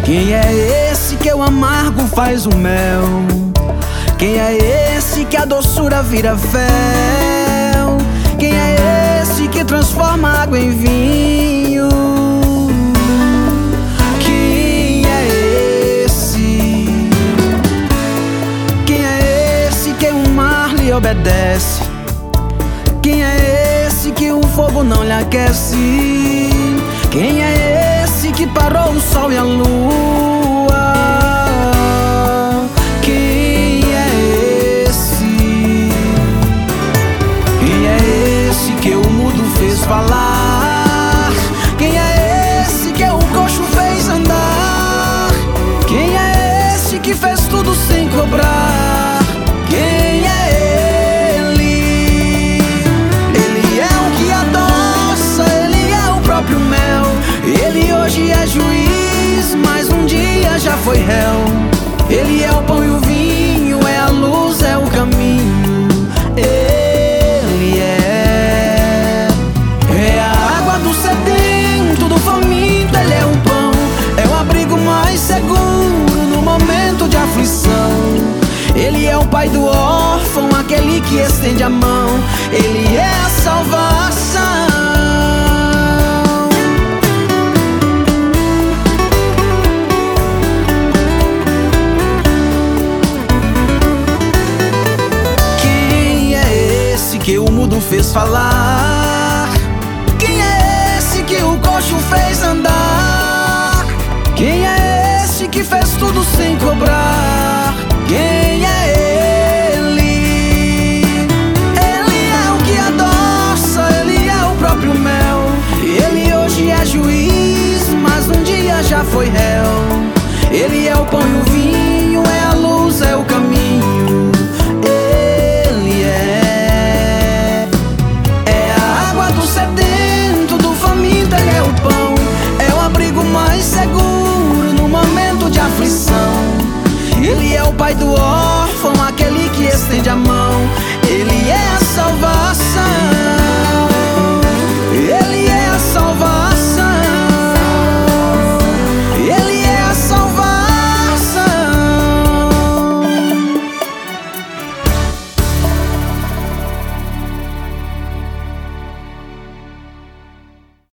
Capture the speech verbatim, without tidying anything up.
Quem é esse que o amargo faz o mel? Quem é esse que a doçura vira fel? Quem é esse que transforma água em vinho? Quem é esse? Quem é esse que um mar lhe obedece? Quem é esse que um fogo não lhe aquece? Quem é esse que parou o sol e a lua? Quem é esse? Quem é esse que o mudo fez falar? Quem é esse que o coxo fez andar? Quem é esse que fez tudo sem cobrar? Quem é ele? Ele é o que adoça, ele é o próprio mel. Ele hoje é juiz, mas um dia já foi réu. Ele é o pão e o vinho, é a luz, é o caminho. Ele é É a água do sedento, do faminto. Ele é o pão, é o abrigo mais seguro no momento de aflição. Ele é o pai do órfão, aquele que estende a mão. Ele é a salvação. Que o mudo fez falar? Quem é esse que o coxo fez andar? Quem é esse que fez tudo sem cobrar? Quem é ele? Ele é o que adoça, ele é o próprio mel. Ele hoje é juiz, mas um dia já foi réu. Ele é o pão e o vinho,